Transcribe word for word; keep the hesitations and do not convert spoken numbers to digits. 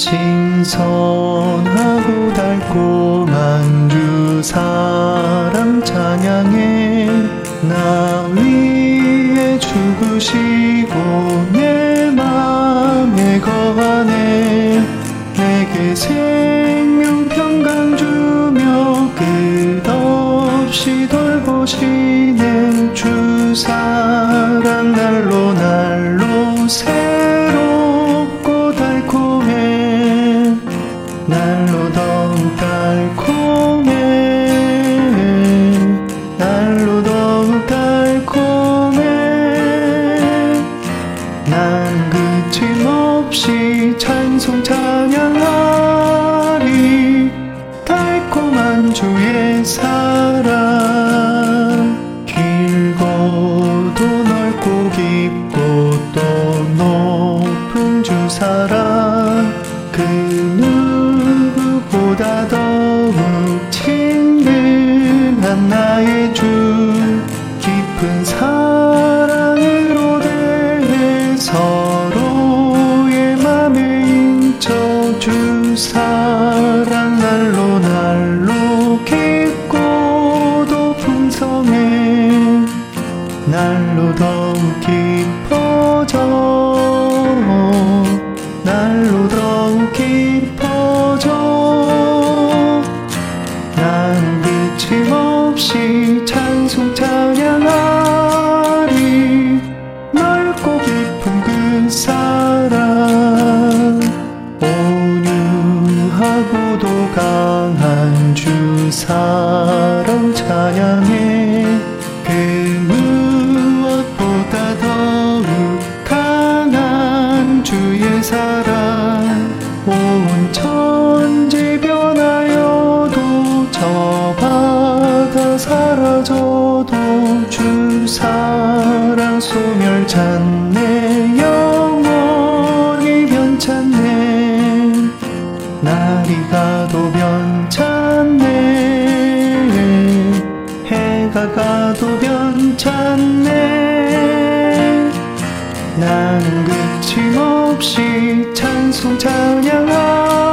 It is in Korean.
신선하고 달콤한 주 사랑 찬양해. 나 위에 죽으시고 내 맘에 거하네. 내게 생명 평강 주며 끝없이 돌보시네. 주 사랑 날로 날로 새롭고 달콤해. 날로 더욱 달콤해. 날로 더욱 달콤해. 난 그침없이 찬송 찬양하리. 달콤한 주의 사랑 길고도 넓고 깊고 또 높은 주 사랑 그 누구보다 더욱 친근한 나의 주. 깊은 사랑으로 대해 서로의 맘에 인쳐. 주 사랑 날로 날로 깊고도 풍성해. 날로 더욱 깊어져. 날로 더욱 깊어져. 난 그침없이 찬송 찬양하리. 넓고 깊은 그 사랑 온유하고도 강한 주 사랑 찬양해. 그 무엇보다 더욱 강한 주의 사랑 온 천지 변하여도 저 바다 사라져도 주 사랑 소멸찮네. 영원히 변찮네. 날이 가도 변찮네. 해가 가도 변찮네. 나는 그침없이 찬송 찬양하